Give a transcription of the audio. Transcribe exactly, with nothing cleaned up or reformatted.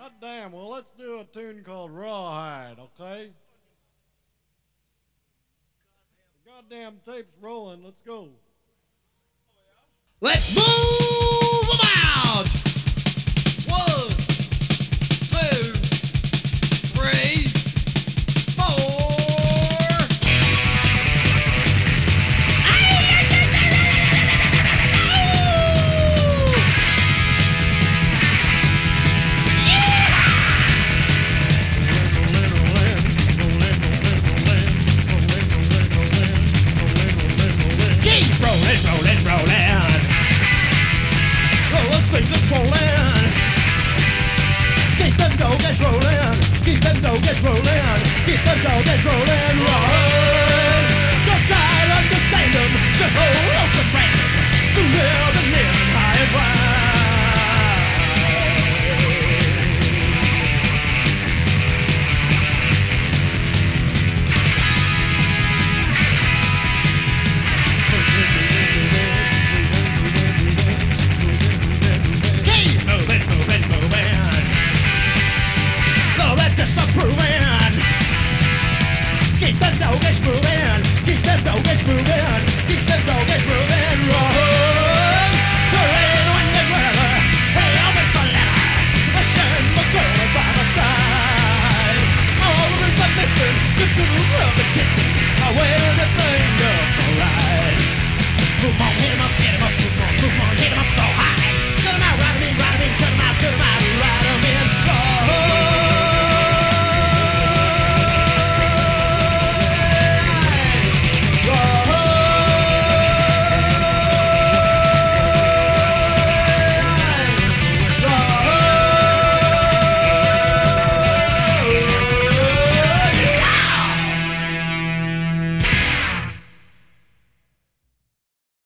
God damn, well, let's do a tune called Rawhide, okay? The goddamn tape's rolling, let's go. Let's move about! One, two, three, four. Keep rolling, rolling, rolling. Roller skates rolling. Keep them doggers rolling. Keep them doggers rolling. Keep them doggers rolling.